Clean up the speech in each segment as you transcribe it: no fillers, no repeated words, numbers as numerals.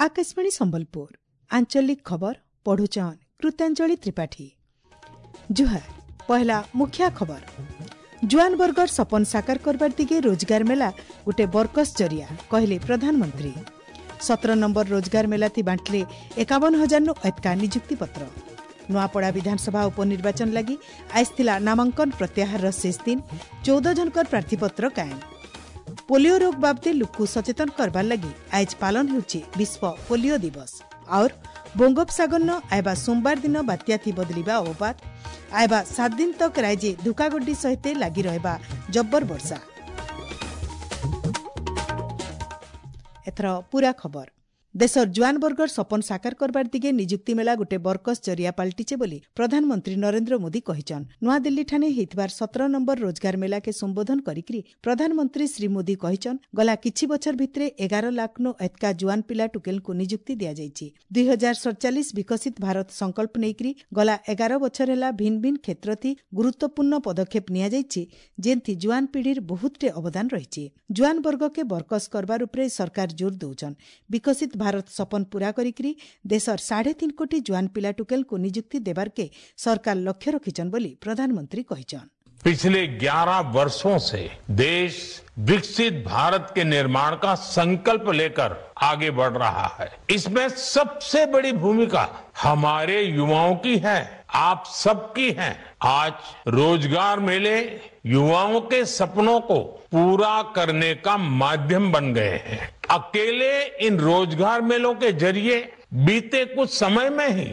आकाशवाणी संबलपुर आंचलिक खबर पढ़ुचन कृतांजलि त्रिपाठी। जुहार पहला मुख्य खबर जुआन वर्गर सपन साकार करबार दिगे रोजगार मेला गोटे बरकस जरिया कहले प्रधानमंत्री। 17 नंबर रोजगार मेला थी बांटले 51,000 नु एतका नियुक्ति पत्र। नुआपड़ा विधानसभा उपनिर्वाचन लगी आइसथिला नामांकन प्रत्याहार शेष दिन 14 जनकर प्रार्थीपत्र कायम। पोलियो रोग बाबदे लोक सचेतन करबार लगी आज पालन होउछि विश्व पोलियो दिवस। और बंगोपसागर न आयबा सोमवार दिन बात्या थी बदलिबा अवपात आयबा 7 दिन तक राज्य धुकागड्डी सहित लगी रहबा जब्बर वर्षा। एथर पूरा खबर देशर जुआन वर्गर सपन साकार करबार दिगे नियुक्ति मेला गोटे बरकस जरिया पलटिचे बोली प्रधानमंत्री नरेंद्र मोदी कहिचन। नुआ दिल्ली ठाने हेतबार 17 नंबर रोजगार मेला के संबोधन करिकरी प्रधानमंत्री श्री मोदी कहिचन गला किछि बछर भितरे 11 लाख नो एतका जुआन पिला टुकेल को नियुक्ति दिया जायछि। 2047 विकसित भारत संकल्प नेकरी गला 11 बछर हेला भिन्न भिन्न क्षेत्र थी गुरुत्वपूर्ण पदक्षेप निया जायछि जेंथि जुआन पीढ़ीर बहुतटे अवदान रहिछि। जुआन वर्ग के बरकस करबार उपरे सरकार जोर दउछन। विकसित भारत सपन पूरा करिकरी देशर 3.5 कोटी जुआन पिला टुकेल को नियुक्ति देबार के सरकार लक्ष्य रखिचन बोली प्रधानमंत्री कहिचन। पिछले 11 वर्षों से देश विकसित भारत के निर्माण का संकल्प लेकर आगे बढ़ रहा है। इसमें सबसे बड़ी भूमिका हमारे युवाओं की है, आप सबकी है। आज रोजगार मेले युवाओं के सपनों को पूरा करने का माध्यम बन गए हैं। अकेले इन रोजगार मेलों के जरिए बीते कुछ समय में ही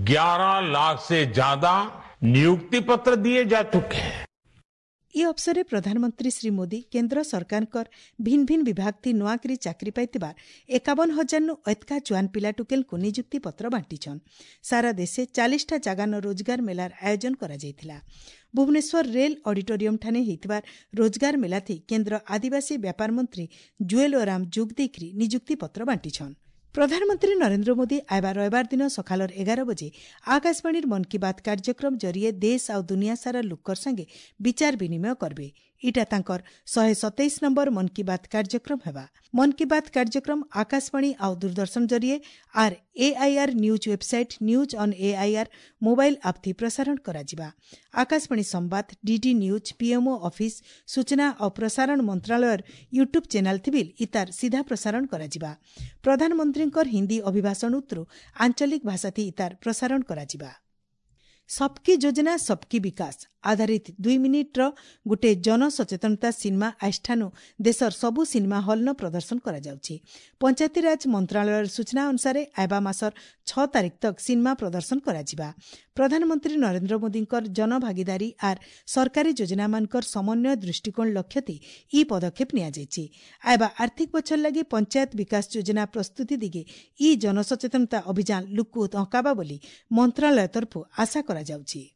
11 लाख से ज्यादा नियुक्ति पत्र दिए जा चुके हैं। ई अवसर प्रधानमंत्री श्री मोदी केंद्र सरकार भिन्न भिन्न विभाग थी नुआकरी चाकरी पाइतिबार 51,000 नु एतका जुआन पिला टुकेल को नियुक्ति पत्र बांटीछन। सारा देशे 40टा जगह न रोजगार मेलार आयोजन करा जायथिला। भुवनेश्वर रेल ऑडिटोरियम ठाने हेतबार रोजगार मेला थी केंद्र आदिवासी व्यापार मंत्री जुएल ओराम जोग देकरी नियुक्ति पत्र बांटीछन। प्रधानमंत्री नरेंद्र मोदी आयबा रविवार दिन सकालर 11 बजे आकाशवाणी मन की बात कार्यक्रम जरिए देश आ दुनिया सारा लोकर संगे विचार विनिमय करबे। इटा तांकर 127 नंबर मन की बात कार्यक्रम हेबा। मन की बात कार्यक्रम आकाशवाणी आ दूरदर्शन जरिए आर AIR news website news on AIR mobile app थी प्रसारण करा जिबा। आकाशवाणी संवाद DD न्यूज PMO ऑफिस सूचना और प्रसारण मंत्रालय यूट्यूब चैनल थी बिल इतार सीधा प्रसारण करा जिबा। प्रधानमंत्री हिंदी अभिभाषण उत्रु आंचलिक भाषा थी इतार प्रसारण करा जिबा। सबकी योजना सबकी विकास आधारित 2 मिनिट गोटे जन सचेतनता सिनेमा आष्ठानु देशर सबु सिनेमा हॉल न प्रदर्शन करा जाउछि। पंचायती राज मंत्रालय सूचना अनुसार आयबा मासर 6 तारिख तक सिनेमा प्रदर्शन करा जिबा। प्रधानमंत्री नरेंद्र मोदींकर जन भागीदारी आर सरकारी योजना मानकर समन्वय दृष्टिकोण लक्ष्य थी ई पदक्षेप निया जायछि। आयबा आर्थिक बछर लगी पंचायत विकास योजना प्रस्तुति दिगे ई जन सचेतनता अभियान लुकु हकाबा बोली मंत्रालय तरफ आशा करा जाउछि।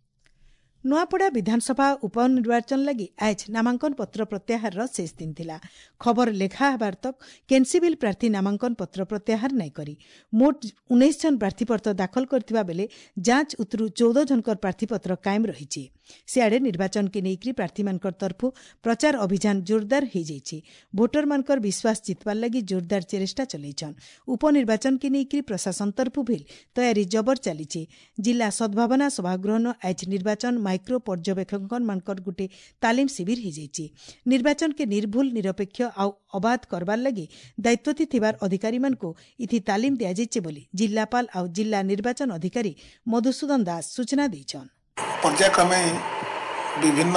नुआपड़ा विधानसभा उपनिर्वाचन लगी आज नामांकन पत्र प्रत्याहार शेष दिन थिला। खबर लेखा हबार तक केनसीबिल प्रार्थी नामांकन पत्र प्रत्याहार नहीं करी। मोट 19 जन प्रार्थीपत्र दाखल करथिबा बेले जांच उतरु 14 जनकर प्रार्थीपत्र कायम रहिछि। सियाडे निर्वाचन के नेकरी प्रार्थी मानकर तरफु प्रचार अभियान जोरदार हो जाइछि। भोटर मानकर विश्वास जितबार लगी जोरदार चेष्टा चलैछन। उपनिर्वाचन के नेकरी प्रशासन तरफु भेल तैयारी जबर चलीछि। जिला सद्भावना सभागृह न आज निर्वाचन माइक्रो पर्यवेक्षकन मानकर गुटे तालीम शिविर हो जाइछि। निर्वाचन के निर्भुल निरपेक्ष आ अबाध करबार लगी दायित्वती थिबार अधिकारी मानको इथि तालीम दिया जाइछि बोली जिलापाल आ जिला निर्वाचन अधिकारी मधुसूदन दास सूचना दैछन। पर्यायक्रमे विभिन्न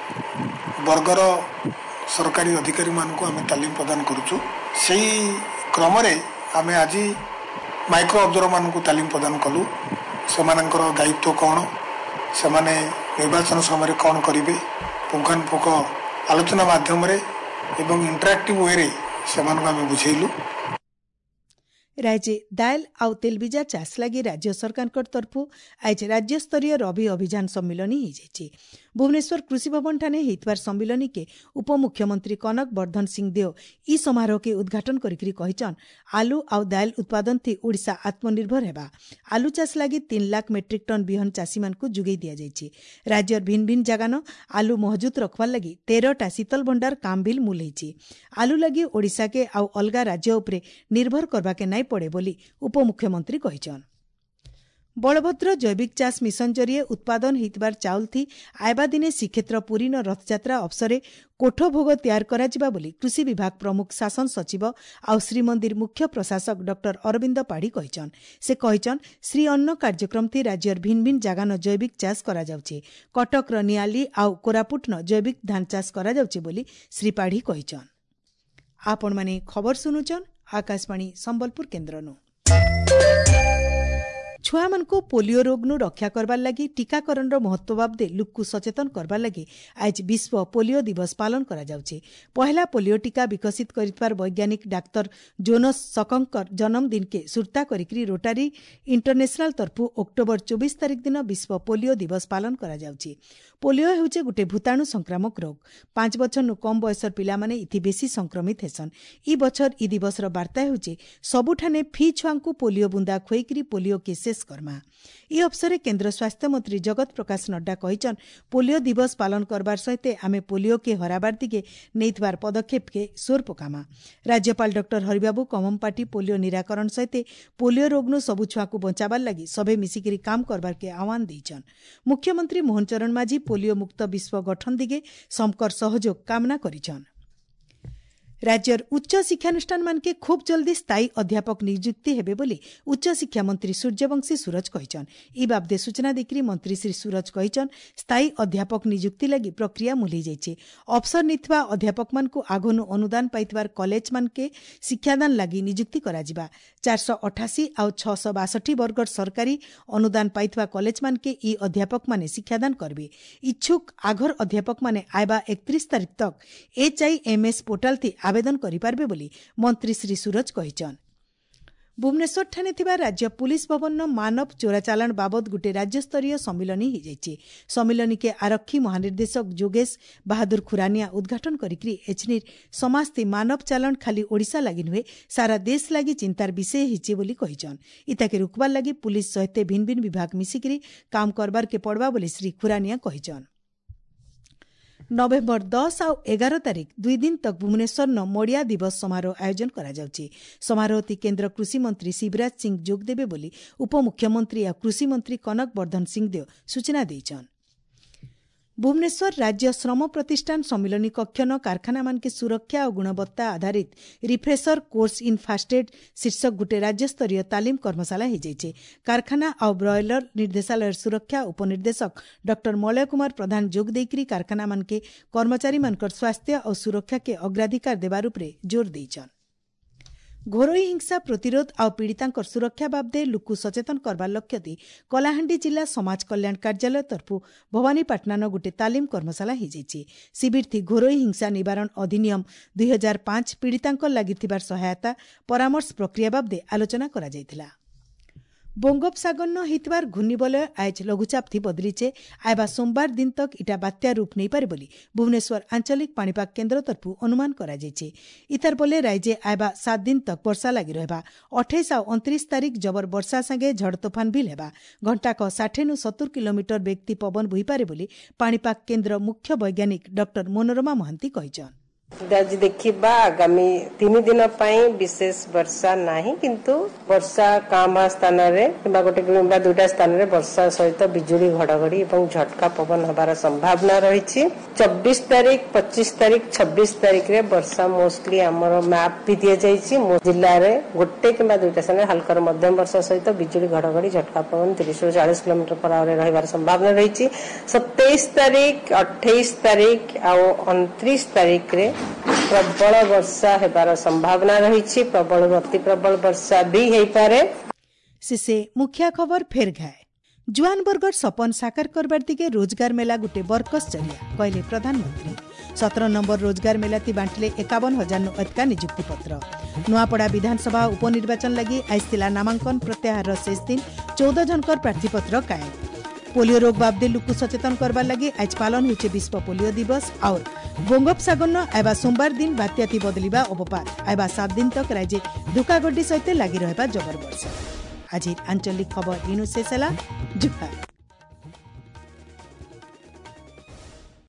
वर्गर सरकारी अधिकारी मानको आमे तालीम प्रदान करूछु। सेही क्रम रे आमे आज माइक्रो ऑब्जर्वर मानको तालीम प्रदान कलु। सेमानकर दायित्व कोन, सेमाने निर्वाचन समय कौन करेंगे पुंखानुपुख आलोचना माध्यम रे एवं इंटरैक्टिव वे रे सेमानक आमे बुझेलु। राज्य दाल आउ तेलबीजा चाष लगी राज्य सरकार तरफु आज राज्य स्तरीय रबी अभियान सम्मिलन हो जाइछि। भुवनेश्वर कृषि भवन ठाने हेतवार सम्मिलनी के उपमुख्यमंत्री कनक वर्धन सिंह देव ई समारोह के उद्घाटन करिकरी कहिचन आलू आउ दाल उत्पादन थी ओडिशा आत्मनिर्भर हेबा। आलू चाष लगी 3 लाख मेट्रिक टन बिहन चाषी मानकु जुगई दिया जायछि। राज्यर भिन्न भिन्न जगान आलू महजूद रखवार लगी 13टा शीतल भंडार काम बिल मुलैछि। आलू लगी ओडिशा के आउ अलगा राज्य उपरे निर्भर करबा के नाई पड़े बोली उपमुख्यमंत्री कहिचन। बलभद्र जैविक चाष मिशन जरिए उत्पादन हेतबार चाउल थी आयबा दिने श्रीक्षेत्र पुरी न रथयात्रा अवसरे कोठो भोग तैयार कराजिबा बोली कृषि विभाग प्रमुख शासन सचिव आउ श्रीमंदिर मुख्य प्रशासक डॉक्टर अरविंद पाढ़ी कहिचन। से कहिचन श्री अन्न कार्यक्रम थी राज्यर भिन्न भिन्न जगान जैविक चाष करा जाउछि। कटक र नियाली आउ कोरापुट न जैविक धान चाष करा जाउछि बोली श्री पाढ़ी कहिचन। आपण माने खबर सुनुचन आकाशवाणी संबलपुर केन्द्रनु। छुआ मन को पोलियो रोग नु रक्षा करबार लगी टीकाकरण रो महत्व बाबदे लोककु सचेतन करबार लगी आज विश्व पोलियो दिवस पालन करा जाउछि। पहला पोलियो टीका विकसित करितबार वैज्ञानिक डाक्टर जोनस सकंकर जन्मदिन के सुरता करिकरी रोटारी इंटरनेशनल तरफु अक्टोबर 24 तारिख दिन विश्व पोलियो दिवस पालन करा जाउछि। पोलियो हेउचे गुटे भूताणु संक्रामक रोग। 5 बछर नु कम बयसर पिला माने इति बेसी संक्रमित हेसन। ई बछर ई दिवस रो वार्ता हेउचे सबुठाने फी छुआंकु पोलियो बुंदा खोइकरी पोलियो के शेष कर्मा। ई अवसरे केंद्र स्वास्थ्य मंत्री जगत प्रकाश नड्डा कहिचन पोलियो दिवस पालन करबार सहित आमे पोलियो के हराबार दिगे नेइतबार पदक्षेप के सोर पकामा। राज्यपाल डॉक्टर हरिबाबू कममपाटी पोलियो निराकरण सहित पोलियो रोगनु सबु छुआंकु बचाबार लगी सबे मिसिकरी काम करबार के आह्वान देइचन। मुख्यमंत्री मोहन चरण माझी पोलियो मुक्त विश्व गठन दिगे समकर सहयोग कामना करिचन। राज्यर उच्च शिक्षानुष्ठान मानके खूब जल्दी स्थायी अध्यापक नियुक्ति हेबे बोली उच्च शिक्षा मंत्री सूर्यवंशी सूरज कहिचन। ई बाबदे सूचना देकरी मंत्री श्री सूरज कहिचन स्थायी अध्यापक नियुक्ति लगी प्रक्रिया मुलई जाइछे। अवसर निथवा अध्यापक मानकु आगोनु अनुदान पाइतबार कॉलेज मानके शिक्षादान लगी नियुक्ति कराजिबा। 488 आउ 662 वर्गर सरकारी अनुदान पाइतबा कॉलेज मानके ई अध्यापक माने शिक्षादान करबे। इच्छुक आघर अध्यापक माने आयबा 31 तारिख तक HIMS पोर्टल थी आवेदन करिपारबे बोली मंत्री श्री सूरज कहिचन। भुवनेश्वर ठाने थिबा राज्य पुलिस भवन मानव चोराचालान बाबद गुटे राज्य स्तरीय सम्मिलनी हो जाइए। सम्मिलनी के आरक्षी महानिर्देशक जोगेश बहादुर खुरानिया उद्घाटन करिकरी एचनिर समास्ती मानव चालान खाली ओडिशा लगी नुहे सारा देश लगी चिंतार विषय हिचे बोली कहिचन। इताके रुकबार लगी पुलिस सहित भिन्न भिन्न विभाग मिसिकरी काम करबार के पड़वा बोली श्री खुरानिया कहिचन। नवेम्बर 10 और 11 तारिख 2 दिन तक भुवनेश्वर न मोड़िया दिवस समारोह आयोजन करा जाउछि। समारोह ती केंद्र कृषि मंत्री शिवराज सिंह जोग देबे बोली उपमुख्यमंत्री या कृषि मंत्री कनक वर्धन सिंह देव सूचना देइछन। भुवनेश्वर राज्य श्रम प्रतिष्ठान सम्मिलनी कक्ष न कारखाना मान के सुरक्षा और गुणवत्ता आधारित रिफ्रेशर कोर्स इन फास्टेड शीर्षक गुटे राज्य स्तरीय तालीम कर्मशाला हो जाइए। कारखाना और ब्रॉयलर निर्देशालय सुरक्षा उपनिर्देशक डॉक्टर मलय कुमार प्रधान जोग देकरी कारखाना मान के कर्मचारी मानकर स्वास्थ्य और सुरक्षा के अग्राधिकार देबार उपरे जोर देइछन। घोरोई हिंसा प्रतिरोध और पीड़ितांकर सुरक्षा बाबदे लोककु सचेतन करबार लक्ष्य दी कलाहांडी जिला समाज कल्याण कार्यालय तरफु भवानीपाटना न गुटे तालीम कर्मशाला हो जाइए। शिविर थी घोरोई हिंसा निवारण अधिनियम 2005 पीड़ितांकर लागिथिबार सहायता परामर्श प्रक्रिया बाबदे आलोचना करा जायथिला। बंगोपसागर न हितबार घूर्णिबलय आज लघुचाप थी बदलीचे आयबा सोमवार दिन तक इटा बात्या रूप नहीं पारे बोली भुवनेश्वर आंचलिक पाणीपाग केन्द्र तरफु अनुमान करा जायछे। इतार बोले राज्य आयबा 7 दिन तक वर्षा लगी रहबा। 28 और 29 तारिख जबर वर्षा संगे झड़ तोफान भी हेबा। घंटाक 60 नु 70 किलोमीटर बेगती पवन बही पारे बोली पाणीपाग केन्द्र मुख्य वैज्ञानिक डॉक्टर मनोरमा महांती कहिछन। आज देखिबा आगामी 3 दिन पाई विशेष वर्षा नहीं किंतु वर्षा कामा स्थान रे किबा गोटे किबा दुटा स्थान रे वर्षा सहित बिजुली घड़घड़ी एवं झटका पवन हबार संभावना रही। 24 तारिख 25 तारिख 26 तारिख रे वर्षा मोस्टली हमर मैप भी दिया जाइछि। जिल्ला रे गोटे किबा दुटा स्थान रे हल्का मध्यम वर्षा सहित बिजुली घड़घड़ी झटका पवन 30 से 40 किलोमीटर पर आवर रहिबार संभावना रही। 27 तारिख 28 तारिख और 29 तारिख रे प्रबल वर्षा हेबार संभावना रही। प्रबल अति प्रबल वर्षा भी हेई पारे। से मुख्य खबर फेर घाए जुआन बर्गर सपन साकार करबार दिगे रोजगार मेला गुटे बरकस जरिया कहले प्रधानमंत्री। 17 नंबर रोजगार मेला ती बांटले 51,000 नु अधिका नियुक्ति पत्र। नुआपड़ा विधानसभा उपनिर्वाचन लगी आइस्तिला नामांकन प्रत्याहार शेष दिन 14 जनकर प्रार्थीपत्र कायम। पोलियो रोग बाबदे लोक सचेतन करबार लगी आज पालन होचे विश्व पोलियो दिवस। और बंगोपसागर आइबा सोमवार दिन बात्याति बदलिबा अवपात आइबा 7 दिन तक राज्य धुकागड्डी सहित लगी रहबा जबर वर्षा। आज आंचलिक खबर इनु शेष होला। जुहार।